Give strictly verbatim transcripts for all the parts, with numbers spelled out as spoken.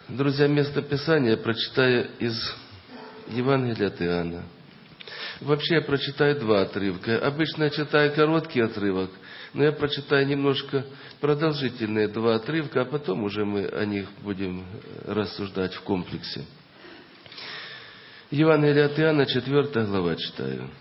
Друзья, место Писания прочитаю из Евангелия от Иоанна. Вообще я прочитаю два отрывка. Обычно я читаю короткий отрывок, но я прочитаю немножко продолжительные два отрывка, а потом уже мы о них будем рассуждать в комплексе. Евангелие от Иоанна, четвёртая глава читаю.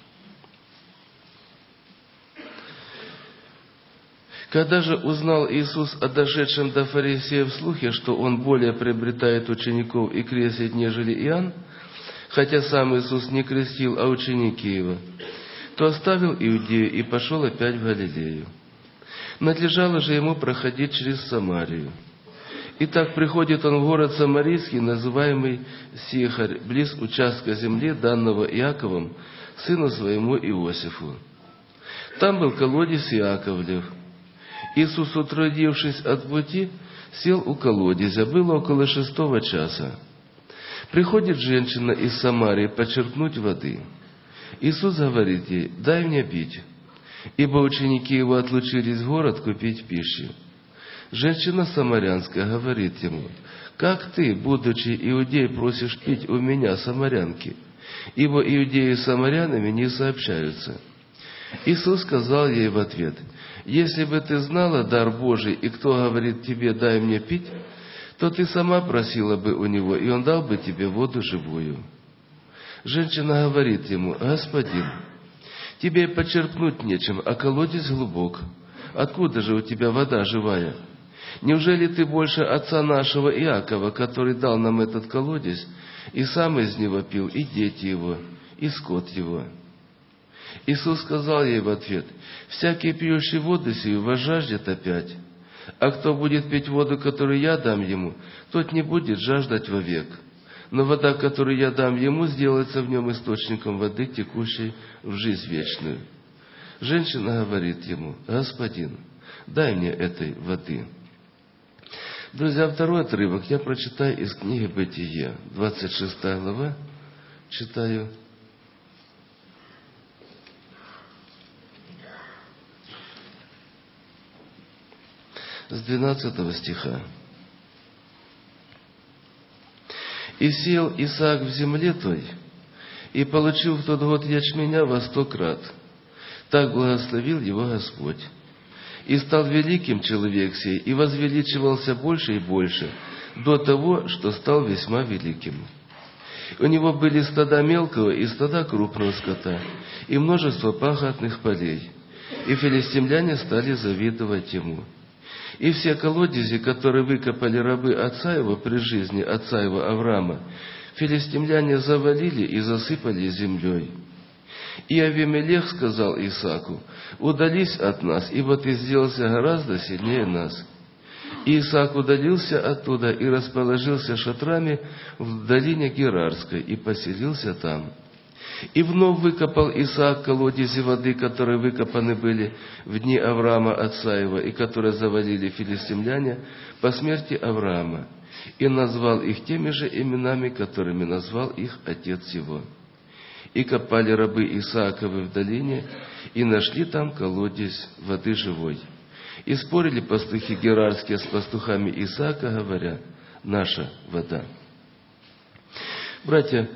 Когда же узнал Иисус о дошедшем до фарисеев слухе, что Он более приобретает учеников и крестит, нежели Иоанн, хотя сам Иисус не крестил, а ученики Его, то оставил Иудею и пошел опять в Галилею. Надлежало же Ему проходить через Самарию. Итак, приходит Он в город Самарийский, называемый Сихарь, близ участка земли, данного Иаковом, сыну своему Иосифу. Там был колодец Иаковлев. Иисус, утрудившись от пути, сел у колодезя. Было около шестого часа. Приходит женщина из Самарии почерпнуть воды. Иисус говорит ей: «Дай мне пить», ибо ученики Его отлучились в город купить пищи. Женщина самарянская говорит Ему: «Как ты, будучи иудей, просишь пить у меня, самарянки? Ибо иудеи с самарянами не сообщаются». Иисус сказал ей в ответ: «Если бы ты знала дар Божий, и кто говорит тебе: дай мне пить, то ты сама просила бы у него, и он дал бы тебе воду живую». Женщина говорит ему: «Господин, тебе и почерпнуть нечем, а колодец глубок. Откуда же у тебя вода живая? Неужели ты больше отца нашего Иакова, который дал нам этот колодец, и сам из него пил, и дети его, и скот его?» Иисус сказал ей в ответ: «Всякий, пьющий воду сию, возжаждет опять. А кто будет пить воду, которую я дам ему, тот не будет жаждать вовек. Но вода, которую я дам ему, сделается в нем источником воды, текущей в жизнь вечную». Женщина говорит ему: «Господин, дай мне этой воды». Друзья, второй отрывок я прочитаю из книги Бытие, двадцать шестая глава, читаю. С двенадцатого стиха. «И сел Исаак в земле той, и получил в тот год ячменя во сто крат. Так благословил его Господь. И стал великим человек сей, и возвеличивался больше и больше, до того, что стал весьма великим. У него были стада мелкого и стада крупного скота, и множество пахотных полей. И филистимляне стали завидовать ему. И все колодези, которые выкопали рабы отца его при жизни отца его Авраама, филистимляне завалили и засыпали землей. И Авимелех сказал Исааку: удались от нас, ибо ты сделался гораздо сильнее нас. И Исаак удалился оттуда и расположился шатрами в долине Герарской и поселился там. И вновь выкопал Исаак колодези воды, которые выкопаны были в дни Авраама, отца его, и которые завалили филистимляне по смерти Авраама, и назвал их теми же именами, которыми назвал их отец его. И копали рабы Исааковы в долине, и нашли там колодец воды живой. И спорили пастухи герарские с пастухами Исаака, говоря: наша вода». Братья,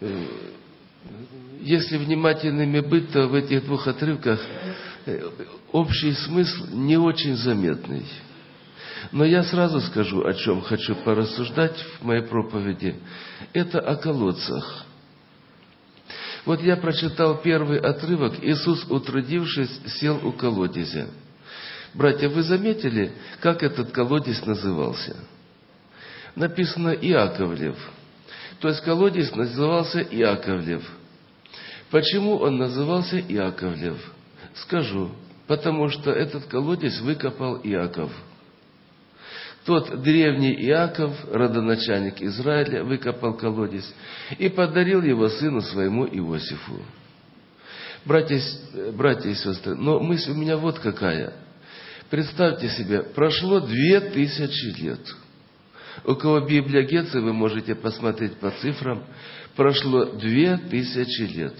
если внимательными быть, то в этих двух отрывках общий смысл не очень заметный. Но я сразу скажу, о чем хочу порассуждать в моей проповеди. Это о колодцах. Вот я прочитал первый отрывок. Иисус, утрудившись, сел у колодезя. Братья, вы заметили, как этот колодец назывался? Написано Иаковлев. То есть колодец назывался Иаковлев. Почему он назывался Иаковлев? Скажу. Потому что этот колодец выкопал Иаков. Тот древний Иаков, родоначальник Израиля, выкопал колодец и подарил его сыну своему Иосифу. Братья, братья и сестры, но мысль у меня вот какая. Представьте себе, прошло две тысячи лет. У кого Библия Гетца, вы можете посмотреть по цифрам, прошло две тысячи лет.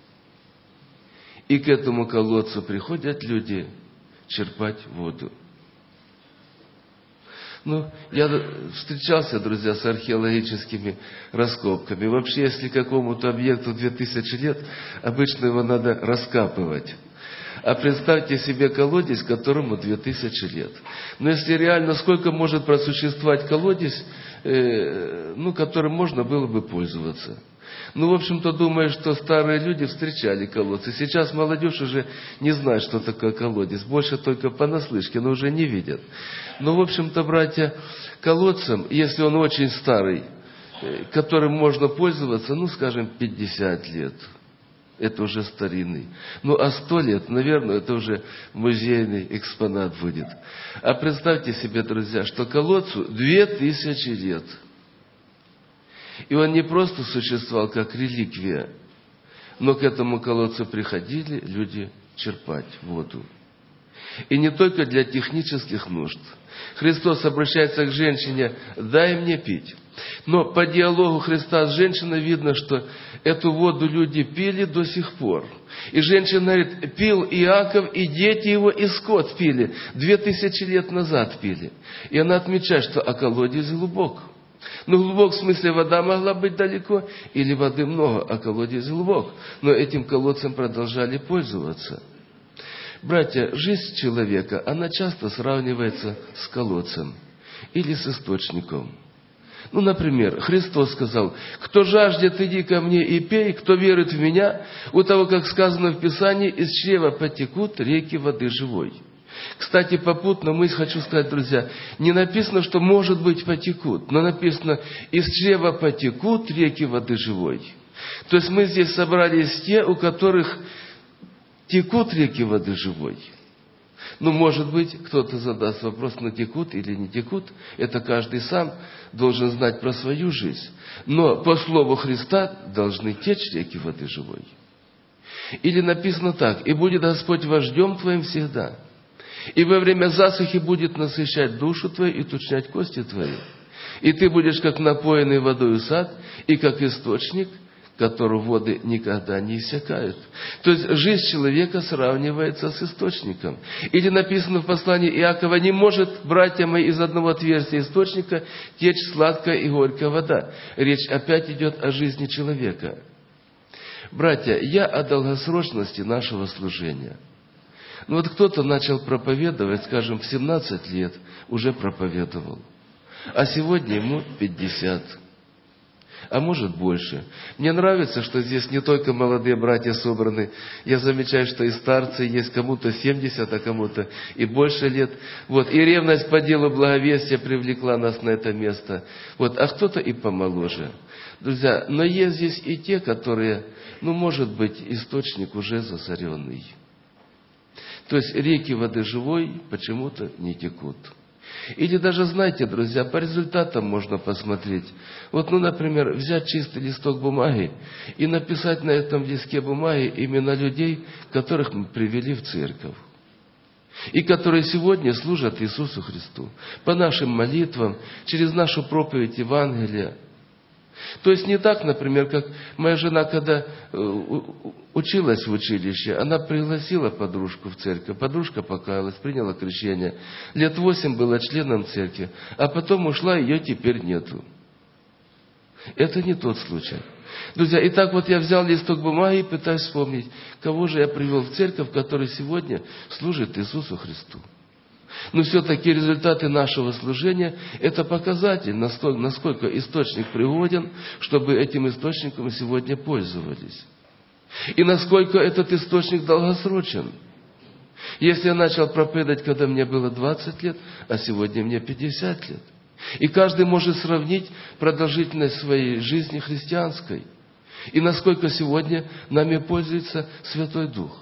И к этому колодцу приходят люди черпать воду. Ну, я встречался, друзья, с археологическими раскопками. Вообще, если какому-то объекту две тысячи лет, обычно его надо раскапывать. А представьте себе колодец, которому две тысячи лет. Но если реально, сколько может просуществовать колодец, э, ну, которым можно было бы пользоваться? Ну, в общем-то, думаю, что старые люди встречали колодцы. Сейчас молодежь уже не знает, что такое колодец. Больше только понаслышке, но уже не видят. Но, в общем-то, братья, колодцем, если он очень старый, которым можно пользоваться, ну, скажем, пятьдесят лет, это уже старинный. Ну, а сто лет, наверное, это уже музейный экспонат будет. А представьте себе, друзья, что колодцу две тысячи лет. И он не просто существовал как реликвия, но к этому колодцу приходили люди черпать воду. И не только для технических нужд. Христос обращается к женщине: «Дай мне пить». Но по диалогу Христа с женщиной видно, что эту воду люди пили до сих пор. И женщина говорит: пил Иаков, и дети его, и скот пили. Две тысячи лет назад пили. И она отмечает, что а колодец глубок. Ну, глубок в смысле, вода могла быть далеко, или воды много, а колодец глубок. Но этим колодцем продолжали пользоваться. Братья, жизнь человека, она часто сравнивается с колодцем или с источником. Ну, например, Христос сказал: «Кто жаждет, иди ко мне и пей, кто верует в меня, у того, как сказано в Писании, из чрева потекут реки воды живой». Кстати, попутно мысль хочу сказать, друзья, не написано, что, может быть, потекут, но написано: «Из чрева потекут реки воды живой». То есть мы здесь собрались те, у которых текут реки воды живой. Ну, может быть, кто-то задаст вопрос: ну, текут или не текут. Это каждый сам должен знать про свою жизнь. Но по слову Христа должны течь реки воды живой. Или написано так: «И будет Господь вождем твоим всегда, и во время засухи будет насыщать душу твою и тучнять кости твои. И ты будешь как напоенный водою сад, и как источник, которого воды никогда не иссякают». То есть жизнь человека сравнивается с источником. Или написано в послании Иакова: «Не может, братья мои, из одного отверстия источника течь сладкая и горькая вода». Речь опять идет о жизни человека. Братья, я о долгосрочности нашего служения. Ну вот кто-то начал проповедовать, скажем, в семнадцать лет уже проповедовал, а сегодня ему пятьдесят, а может больше. Мне нравится, что здесь не только молодые братья собраны, я замечаю, что и старцы есть, кому-то семьдесят, а кому-то и больше лет. Вот, и ревность по делу благовестия привлекла нас на это место. Вот, а кто-то и помоложе. Друзья, но есть здесь и те, которые, ну, может быть, источник уже засоренный. То есть реки воды живой почему-то не текут. Или даже, знаете, друзья, по результатам можно посмотреть. Вот, ну, например, взять чистый листок бумаги и написать на этом листке бумаги имена людей, которых мы привели в церковь. И которые сегодня служат Иисусу Христу. По нашим молитвам, через нашу проповедь Евангелия. То есть не так, например, как моя жена, когда училась в училище, она пригласила подружку в церковь, подружка покаялась, приняла крещение, лет восемь была членом церкви, а потом ушла, ее теперь нету. Это не тот случай. Друзья, итак, вот я взял листок бумаги и пытаюсь вспомнить, кого же я привел в церковь, который сегодня служит Иисусу Христу. Но все-таки результаты нашего служения – это показатель, насколько источник пригоден, чтобы этим источником сегодня пользовались. И насколько этот источник долгосрочен. Если я начал проповедовать, когда мне было двадцать лет, а сегодня мне пятьдесят лет. И каждый может сравнить продолжительность своей жизни христианской. И насколько сегодня нами пользуется Святой Дух.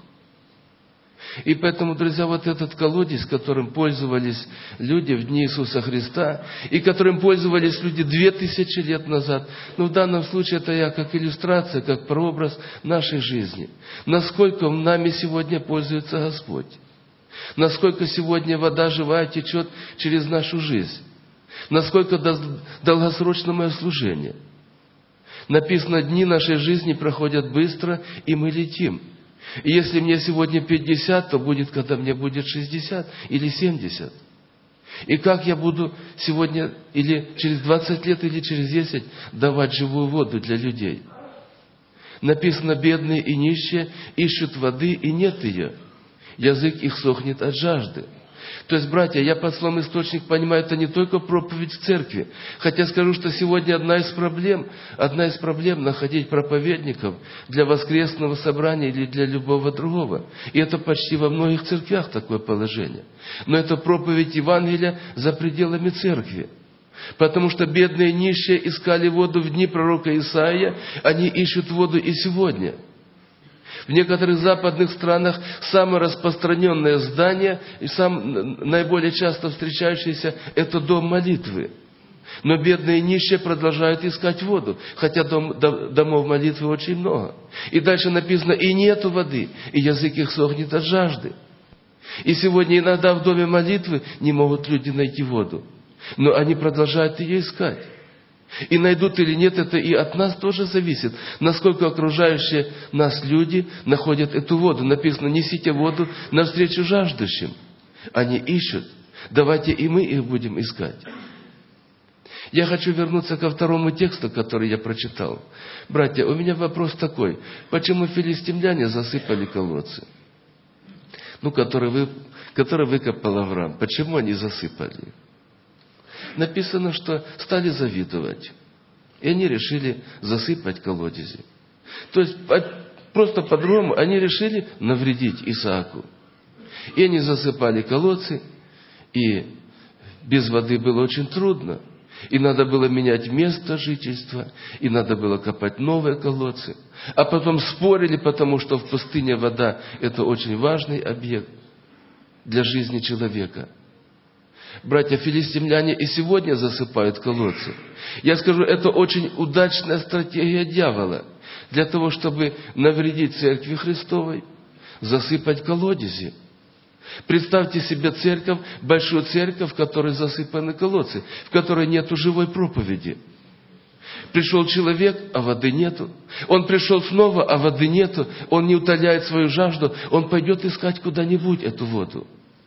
И поэтому, друзья, вот этот колодец, которым пользовались люди в дни Иисуса Христа, и которым пользовались люди две тысячи лет назад, ну, в данном случае это я как иллюстрация, как прообраз нашей жизни. Насколько нами сегодня пользуется Господь. Насколько сегодня вода живая течет через нашу жизнь. Насколько долгосрочно мое служение. Написано, дни нашей жизни проходят быстро, и мы летим. И если мне сегодня пятьдесят, то будет, когда мне будет шестьдесят или семьдесят. И как я буду сегодня, или через двадцать лет, или через десять, давать живую воду для людей? Написано, бедные и нищие ищут воды, и нет ее. Язык их сохнет от жажды. То есть, братья, я под словом источник понимаю, это не только проповедь в церкви. Хотя скажу, что сегодня одна из проблем, одна из проблем находить проповедников для воскресного собрания или для любого другого. И это почти во многих церквях такое положение. Но это проповедь Евангелия за пределами церкви. Потому что бедные и нищие искали воду в дни пророка Исаия, они ищут воду и сегодня. В некоторых западных странах самое распространенное здание и сам, наиболее часто встречающееся – это дом молитвы. Но бедные и нищие продолжают искать воду, хотя дом, домов молитвы очень много. И дальше написано, и нету воды, и язык их сохнет от жажды. И сегодня иногда в доме молитвы не могут люди найти воду, но они продолжают ее искать. И найдут или нет, это и от нас тоже зависит, насколько окружающие нас люди находят эту воду. Написано, несите воду навстречу жаждущим. Они ищут. Давайте и мы их будем искать. Я хочу вернуться ко второму тексту, который я прочитал. Братья, у меня вопрос такой. Почему филистимляне засыпали колодцы? Ну, которые, вы, которые выкопал Авраам. Почему они засыпали? Написано, что стали завидовать. И они решили засыпать колодези. То есть, просто по-другому, они решили навредить Исааку. И они засыпали колодцы, и без воды было очень трудно. И надо было менять место жительства, и надо было копать новые колодцы. А потом спорили, потому что в пустыне вода – это очень важный объект для жизни человека. Братья, филистимляне и сегодня засыпают колодцы. Я скажу, это очень удачная стратегия дьявола для того, чтобы навредить Церкви Христовой, засыпать колодези. Представьте себе церковь, большую церковь, в которой засыпаны колодцы, в которой нету живой проповеди. Пришел человек, а воды нету. Он пришел снова, а воды нету. Он не утоляет свою жажду. Он пойдет искать куда-нибудь эту воду.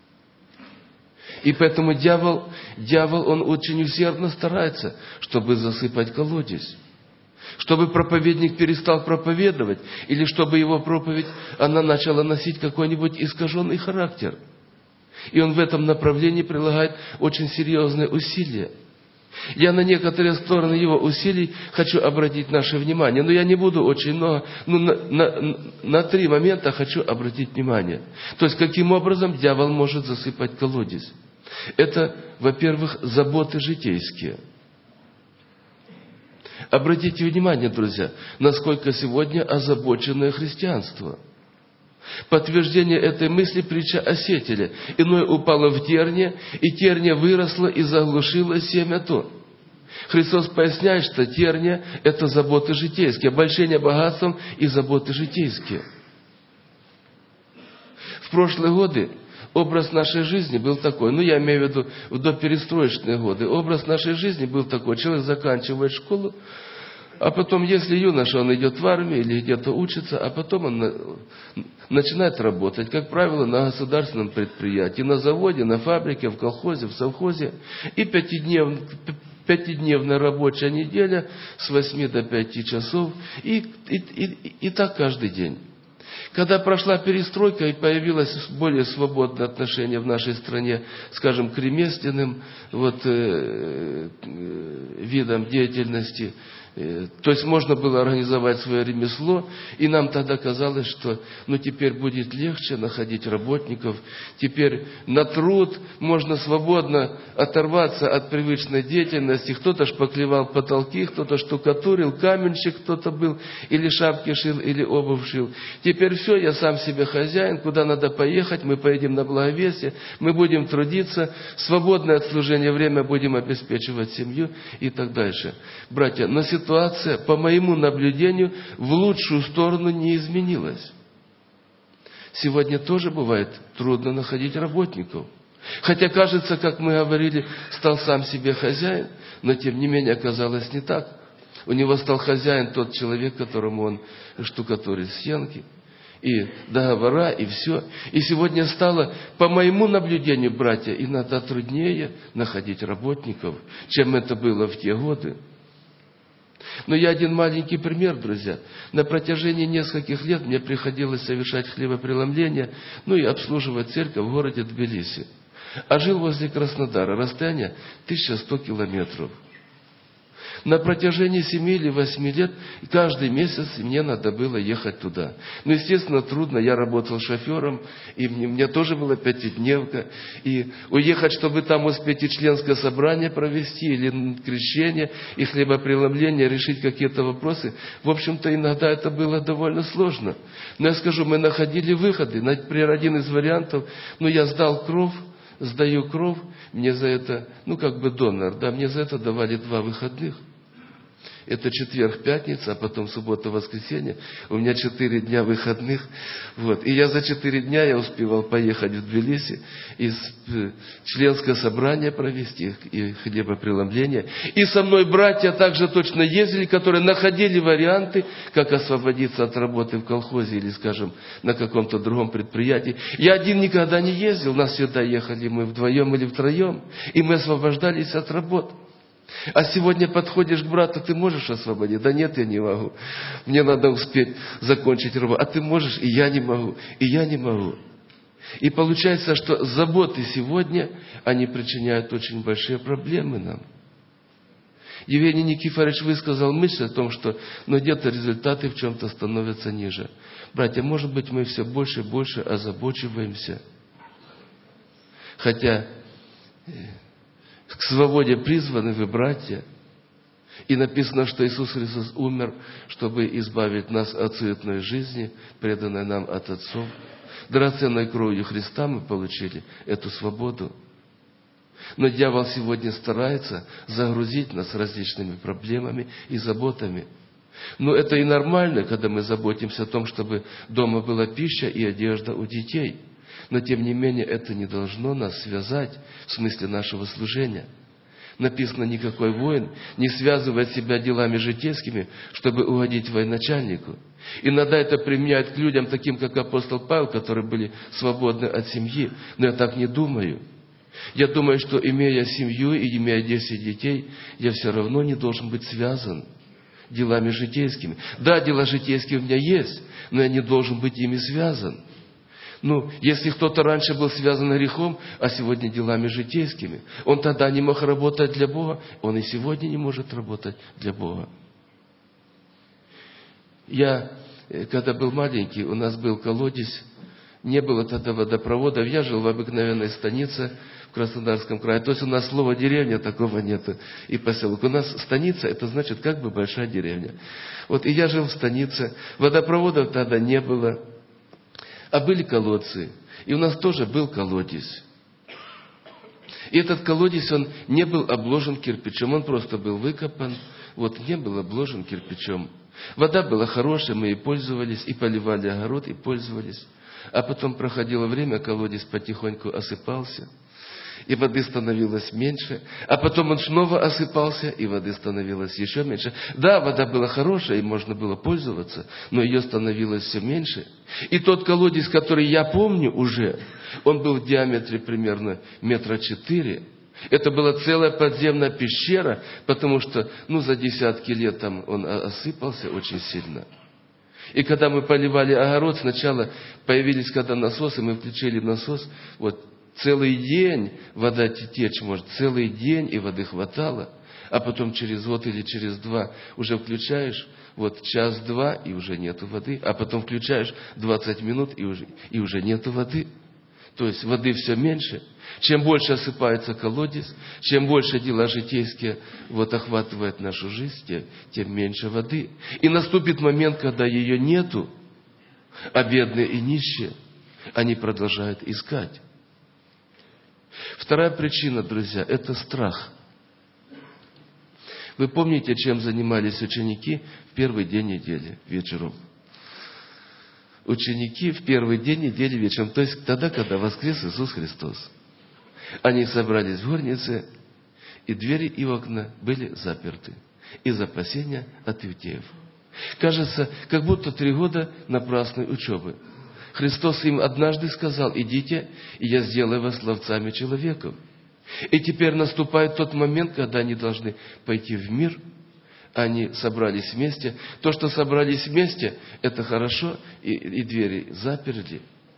И поэтому дьявол, дьявол, он очень усердно старается, чтобы засыпать колодец. Чтобы проповедник перестал проповедовать, или чтобы его проповедь, она начала носить какой-нибудь искаженный характер. И он в этом направлении прилагает очень серьезные усилия. Я на некоторые стороны его усилий хочу обратить наше внимание, но я не буду очень много, но на, на, на три момента хочу обратить внимание. То есть, каким образом дьявол может засыпать колодец. Это, во-первых, заботы житейские. Обратите внимание, друзья, насколько сегодня озабоченное христианство. Подтверждение этой мысли притча о сеятеле. Иное упало в терния, и терния выросла и заглушила семя то. Христос поясняет, что терния – это заботы житейские, обольщение богатством и заботы житейские. В прошлые годы образ нашей жизни был такой, ну я имею в виду в доперестроечные годы, образ нашей жизни был такой, человек заканчивает школу, а потом, если юноша, он идет в армию или где-то учится, а потом он начинает работать, как правило, на государственном предприятии, на заводе, на фабрике, в колхозе, в совхозе, и пятиднев, пятидневная рабочая неделя с восьми до пяти часов, и, и, и, и так каждый день. Когда прошла перестройка и появилось более свободное отношение в нашей стране, скажем, к ремесленным вот, э, э, видам деятельности, э, то есть можно было организовать свое ремесло, и нам тогда казалось, что ну, теперь будет легче находить работников, теперь на труд можно свободно оторваться от привычной деятельности. Кто-то шпаклевал потолки, кто-то штукатурил, каменщик кто-то был, или шапки шил, или обувь шил. Теперь все, я сам себе хозяин, куда надо поехать, мы поедем на благовестие, мы будем трудиться, свободное от служения время будем обеспечивать семью и так дальше. Братья, но ситуация, по моему наблюдению, в лучшую сторону не изменилась. Сегодня тоже бывает трудно находить работников. Хотя, кажется, как мы говорили, стал сам себе хозяин, но тем не менее оказалось не так. У него стал хозяин тот человек, которому он штукатурит стенки, и договора, и все. И сегодня стало, по моему наблюдению, братья, иногда труднее находить работников, чем это было в те годы. Но я один маленький пример, друзья. На протяжении нескольких лет мне приходилось совершать хлебопреломление, ну и обслуживать церковь в городе Тбилиси. А жил возле Краснодара, расстояние тысяча сто километров. На протяжении семи или восьми лет каждый месяц мне надо было ехать туда. Ну, естественно, трудно. Я работал шофером, и мне, мне тоже была пятидневка. И уехать, чтобы там успеть и членское собрание провести, или крещение, и хлебопреломление, решить какие-то вопросы. В общем-то, иногда это было довольно сложно. Но я скажу, мы находили выходы. Например, один из вариантов, ну, я сдал кровь, сдаю кровь, мне за это, ну, как бы донор, да, мне за это давали два выходных. Это четверг, пятница, а потом суббота, воскресенье. У меня четыре дня выходных. Вот. И я за четыре дня я успевал поехать в Тбилиси и членское собрание провести, и хлебопреломление. И со мной братья также точно ездили, которые находили варианты, как освободиться от работы в колхозе или, скажем, на каком-то другом предприятии. Я один никогда не ездил, нас всегда ехали мы вдвоем или втроем, и мы освобождались от работ. А сегодня подходишь к брату, ты можешь освободить? Да нет, я не могу. Мне надо успеть закончить работу. А ты можешь? И я не могу. И я не могу. И получается, что заботы сегодня, они причиняют очень большие проблемы нам. Евгений Никифорович высказал мысль о том, что ну, где-то результаты в чем-то становятся ниже. Братья, может быть, мы все больше и больше озабочиваемся. Хотя к свободе призваны вы, братья. И написано, что Иисус Христос умер, чтобы избавить нас от суетной жизни, преданной нам от отцов. Драгоценной кровью Христа мы получили эту свободу. Но дьявол сегодня старается загрузить нас различными проблемами и заботами. Но это и нормально, когда мы заботимся о том, чтобы дома была пища и одежда у детей. Но, тем не менее, это не должно нас связать в смысле нашего служения. Написано, никакой воин не связывает себя делами житейскими, чтобы угодить военачальнику. Иногда это применяют к людям, таким как апостол Павел, которые были свободны от семьи. Но я так не думаю. Я думаю, что, имея семью и имея десять детей, я все равно не должен быть связан делами житейскими. Да, дела житейские у меня есть, но я не должен быть ими связан. Ну, если кто-то раньше был связан грехом, а сегодня делами житейскими, он тогда не мог работать для Бога, он и сегодня не может работать для Бога. Я, когда был маленький, у нас был колодец, не было тогда водопроводов, я жил в обыкновенной станице в Краснодарском крае. То есть у нас слова деревня такого нет, и поселок. У нас станица, это значит как бы большая деревня. Вот и я жил в станице, водопроводов тогда не было. А были колодцы. И у нас тоже был колодец. И этот колодец, он не был обложен кирпичом. Он просто был выкопан. Вот, не был обложен кирпичом. Вода была хорошая, мы и пользовались, и поливали огород, и пользовались. А потом проходило время, колодец потихоньку осыпался. И воды становилось меньше. А потом он снова осыпался, и воды становилось еще меньше. Да, вода была хорошая, и можно было пользоваться, но ее становилось все меньше. И тот колодец, который я помню уже, он был в диаметре примерно метра четыре. Это была целая подземная пещера, потому что, ну, за десятки лет там он осыпался очень сильно. И когда мы поливали огород, сначала появились когда насосы, мы включили насос, вот, целый день вода течь может, целый день, и воды хватало. А потом через год или через два уже включаешь, вот час-два, и уже нету воды. А потом включаешь двадцать минут, и уже, и уже нету воды. То есть воды все меньше. Чем больше осыпается колодец, чем больше дела житейские вот, охватывают нашу жизнь, тем, тем меньше воды. И наступит момент, когда ее нету, а бедные и нищие, они продолжают искать. Вторая причина, друзья, это страх. Вы помните, чем занимались ученики в первый день недели вечером? Ученики в первый день недели вечером, то есть тогда, когда воскрес Иисус Христос. Они собрались в горнице, и двери и окна были заперты из опасения от иудеев. Кажется, как будто три года напрасной учебы. Христос им однажды сказал: идите, и я сделаю вас ловцами человеков. И теперь наступает тот момент, когда они должны пойти в мир. Они собрались вместе. То, что собрались вместе, это хорошо, и, и двери заперли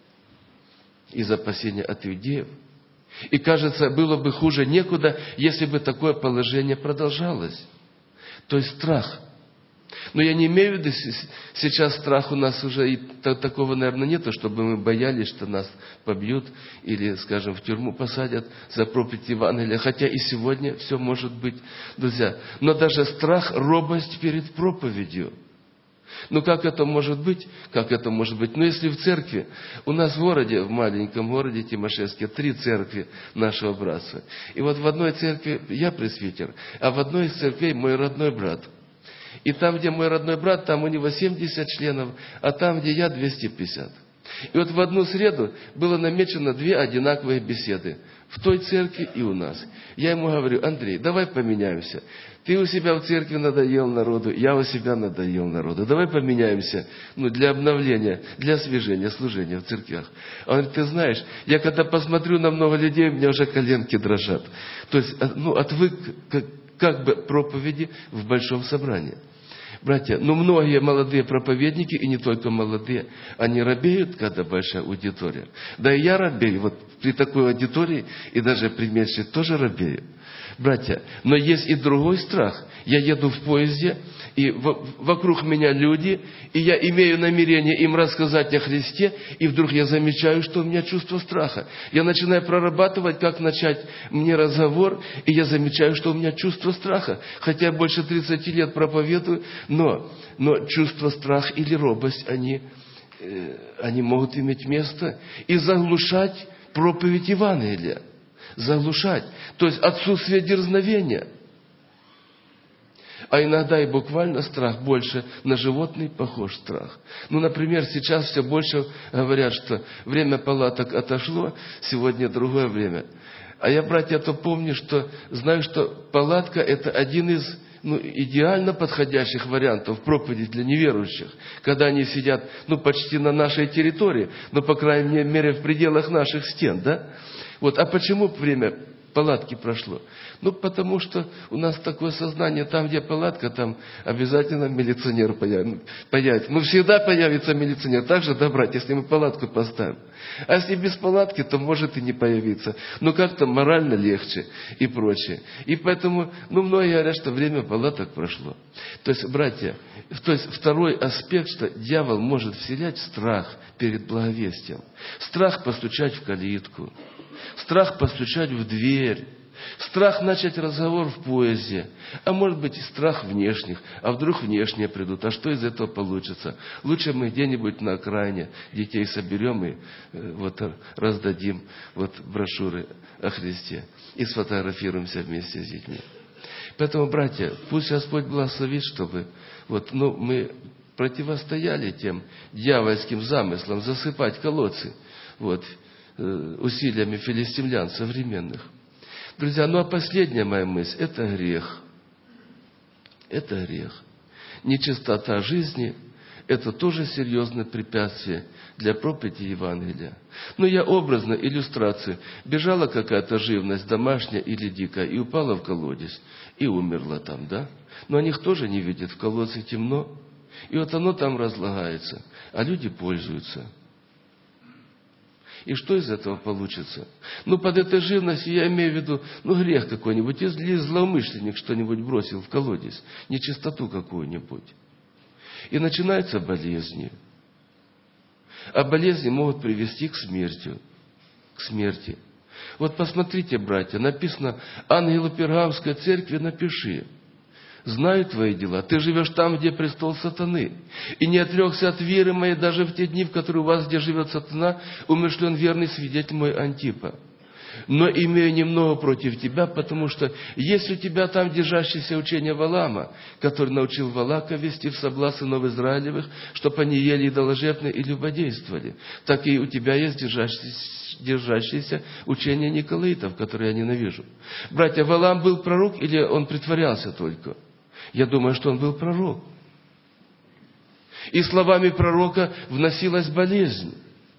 из опасения от иудеев. И, кажется, было бы хуже некуда, если бы такое положение продолжалось. То есть страх. Но я не имею в виду, сейчас страх у нас уже и такого, наверное, нету, чтобы мы боялись, что нас побьют или, скажем, в тюрьму посадят за проповедь Евангелия. Хотя и сегодня все может быть, друзья. Но даже страх, робость перед проповедью. Ну, как это может быть? Как это может быть? Ну, если в церкви, у нас в городе, в маленьком городе Тимошевске, три церкви нашего братства. И вот в одной церкви я пресвитер, а в одной из церквей мой родной брат. И там, где мой родной брат, там у него семьдесят членов, а там, где я, двести пятьдесят. И вот в одну среду было намечено две одинаковые беседы. В той церкви и у нас. Я ему говорю: Андрей, давай поменяемся. Ты у себя в церкви надоел народу, я у себя надоел народу. Давай поменяемся, ну, для обновления, для освежения служения в церквях. Он говорит: ты знаешь, я когда посмотрю на много людей, у меня уже коленки дрожат. То есть, ну, отвык как, как бы проповеди в большом собрании. Братья, но многие молодые проповедники, и не только молодые, они робеют, когда большая аудитория. Да и я робею, вот при такой аудитории, и даже при меньшей тоже робею. Братья, но есть и другой страх. Я еду в поезде, и вокруг меня люди, и я имею намерение им рассказать о Христе, и вдруг я замечаю, что у меня чувство страха. Я начинаю прорабатывать, как начать мне разговор, и я замечаю, что у меня чувство страха. Хотя я больше тридцати лет проповедую, но, но чувство страха или робость, они, э, они могут иметь место и заглушать проповедь Евангелия. Заглушать. То есть отсутствие дерзновения. А иногда и буквально страх больше на животный похож страх. Ну, например, сейчас все больше говорят, что время палаток отошло, сегодня другое время. А я, братья, то помню, что знаю, что палатка – это один из ну, идеально подходящих вариантов проповеди для неверующих, когда они сидят ну, почти на нашей территории, но, по крайней мере, в пределах наших стен, да? Вот, а почему время палатки прошло? Ну, потому что у нас такое сознание, там, где палатка, там обязательно милиционер появится. Ну, всегда появится милиционер. Так же, да, брать, если мы палатку поставим. А если без палатки, то может и не появиться. Но как-то морально легче и прочее. И поэтому, ну, многие говорят, что время палаток прошло. То есть, братья, то есть второй аспект, что дьявол может вселять страх перед благовестием. Страх постучать в калитку. Страх постучать в дверь. Страх начать разговор в поезде. А может быть и страх внешних. А вдруг внешние придут. А что из этого получится? Лучше мы где-нибудь на окраине детей соберем и вот раздадим вот брошюры о Христе. И сфотографируемся вместе с детьми. Поэтому, братья, пусть Господь благословит, чтобы вот, ну, мы противостояли тем дьявольским замыслам засыпать колодцы. Вот. Усилиями филистимлян современных. Друзья, ну а последняя моя мысль – это грех. Это грех. Нечистота жизни – это тоже серьезное препятствие для проповеди Евангелия. Ну, я образно, иллюстрацию. Бежала какая-то живность, домашняя или дикая, и упала в колодец, и умерла там, да? Но они их тоже не видят, в колодце темно, и вот оно там разлагается, а люди пользуются. И что из этого получится? Ну, под этой живностью я имею в виду, ну, грех какой-нибудь, или злоумышленник что-нибудь бросил в колодец, нечистоту какую-нибудь. И начинаются болезни. А болезни могут привести к смерти. К смерти. Вот посмотрите, братья, написано: ангелу Пергамской церкви напиши: знаю твои дела. Ты живешь там, где престол сатаны. И не отрекся от веры моей даже в те дни, в которые у вас, где живет сатана, умышлен верный свидетель мой Антипа. Но имею немного против тебя, потому что есть у тебя там держащееся учение Валаама, который научил Валака вести в соблазн сынов Израилевых, чтобы они ели идоложертвенно и любодействовали. Так и у тебя есть держащееся, держащееся учение Николаитов, которое я ненавижу. Братья, Валаам был пророк или он притворялся только? Я думаю, что он был пророк. И словами пророка вносилась болезнь.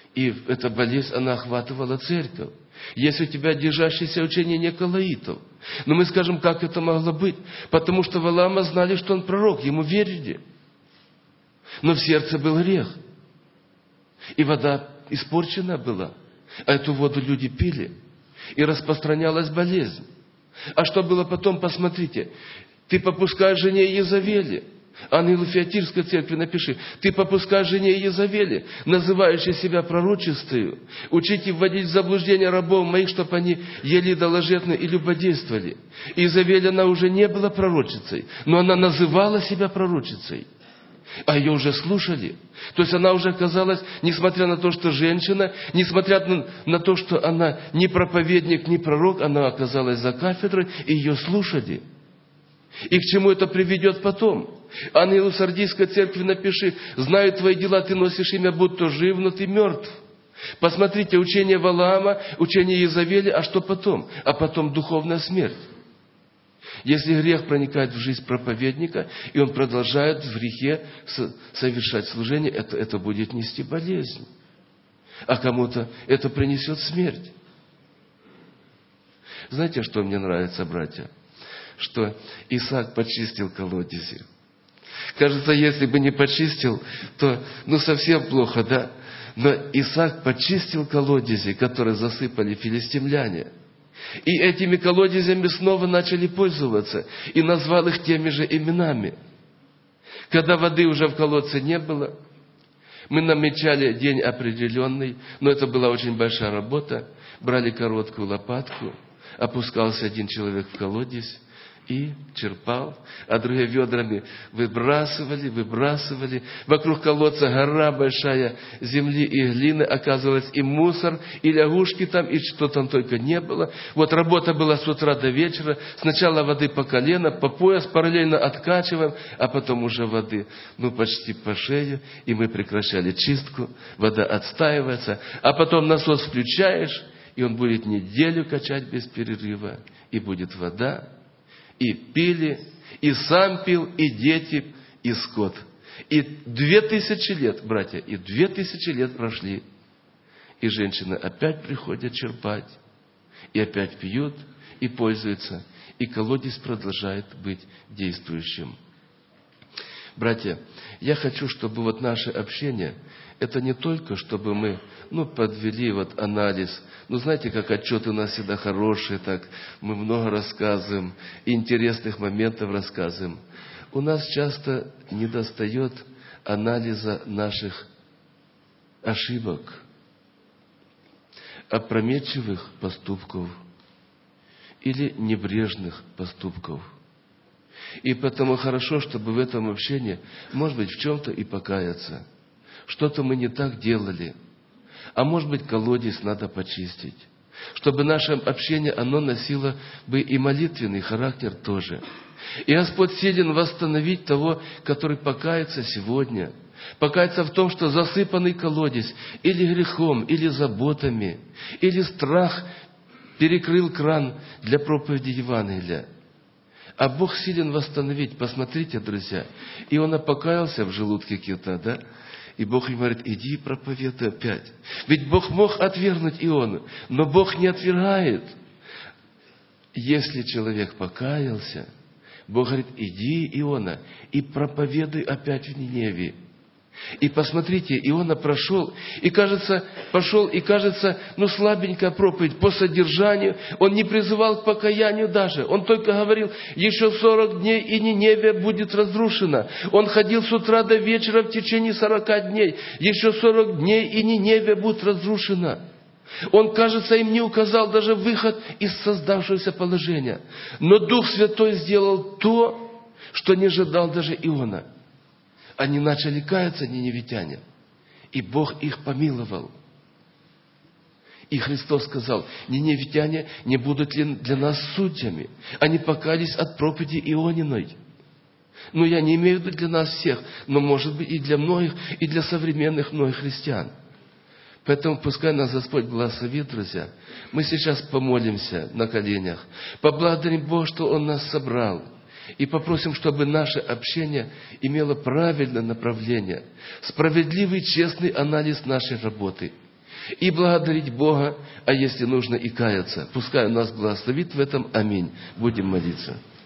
И эта болезнь, она охватывала церковь. Есть у тебя держащееся учение Николаитов. Но мы скажем, как это могло быть? Потому что Валаама знали, что он пророк, ему верили. Но в сердце был грех. И вода испорчена была. А эту воду люди пили. И распространялась болезнь. А что было потом, посмотрите. Ты попускаешь жене Иезавели. Ангелу Фиатирской церкви напиши. Ты попускаешь жене Иезавели, называющей себя пророчествою, учите вводить в заблуждение рабов моих, чтобы они ели идоложертвенно и любодействовали. Иезавель, она уже не была пророчицей, но она называла себя пророчицей. А ее уже слушали. То есть она уже оказалась, несмотря на то, что женщина, несмотря на, на то, что она не проповедник, не пророк, она оказалась за кафедрой, и ее слушали. И к чему это приведет потом? Ангелу Сардийской церкви напиши: знаю твои дела, ты носишь имя, будто жив, но ты мертв. Посмотрите, учение Валаама, учение Иезавели, а что потом? А потом духовная смерть. Если грех проникает в жизнь проповедника, и он продолжает в грехе совершать служение, это, это будет нести болезнь. А кому-то это принесет смерть. Знаете, что мне нравится, братья? Что Исаак почистил колодези. Кажется, если бы не почистил, то ну совсем плохо, да? Но Исаак почистил колодези, которые засыпали филистимляне. И этими колодезями снова начали пользоваться. И назвал их теми же именами. Когда воды уже в колодце не было, мы намечали день определенный, но это была очень большая работа. Брали короткую лопатку, опускался один человек в колодец и черпал, а другие ведрами выбрасывали, выбрасывали. Вокруг колодца гора большая земли и глины, оказывалось, и мусор, и лягушки там, и что там только не было. Вот работа была с утра до вечера. Сначала воды по колено, по пояс, параллельно откачиваем, а потом уже воды, ну, почти по шею, и мы прекращали чистку, вода отстаивается, а потом насос включаешь, и он будет неделю качать без перерыва, и будет вода. И пили, и сам пил, и дети, и скот. И две тысячи лет, братья, и две тысячи лет прошли. И женщины опять приходят черпать, и опять пьют, и пользуются. И колодец продолжает быть действующим. Братья, я хочу, чтобы вот наше общение, это не только, чтобы мы, ну, подвели вот анализ. Ну, знаете, как отчеты у нас всегда хорошие, так мы много рассказываем, интересных моментов рассказываем. У нас часто недостает анализа наших ошибок, опрометчивых поступков или небрежных поступков. И потому хорошо, чтобы в этом общении, может быть, в чем-то и покаяться. Что-то мы не так делали. А может быть, колодец надо почистить. Чтобы наше общение, оно носило бы и молитвенный характер тоже. И Господь силен восстановить того, который покается сегодня. Покаяться в том, что засыпанный колодец или грехом, или заботами, или страх перекрыл кран для проповеди Евангелия. А Бог силен восстановить. Посмотрите, друзья. Иона покаялся в желудке кита, да? И Бог ему говорит: иди и проповедуй опять. Ведь Бог мог отвергнуть Иону, но Бог не отвергает. Если человек покаялся, Бог говорит: иди, Иона, и проповедуй опять в Ниневии. И посмотрите, Иона прошел, и кажется, пошел, и кажется, ну, слабенькая проповедь по содержанию. Он не призывал к покаянию даже. Он только говорил: еще сорок дней, и Ниневия будет разрушена. Он ходил с утра до вечера в течение сорока дней. Еще сорок дней, и Ниневия будет разрушена. Он, кажется, им не указал даже выход из создавшегося положения. Но Дух Святой сделал то, что не ожидал даже Иона. Они начали каяться, ниневитяне, и Бог их помиловал. И Христос сказал: ниневитяне не будут ли для нас судьями? Они покаялись от проповеди Иониной. Но я не имею в виду для нас всех, но, может быть, и для многих, и для современных многих христиан. Поэтому пускай нас Господь благословит, друзья. Мы сейчас помолимся на коленях, поблагодарим Бога, что Он нас собрал. И попросим, чтобы наше общение имело правильное направление, справедливый, честный анализ нашей работы. и благодарить Бога, а если нужно, и каяться. Пускай Он нас благословит в этом. Аминь. Будем молиться.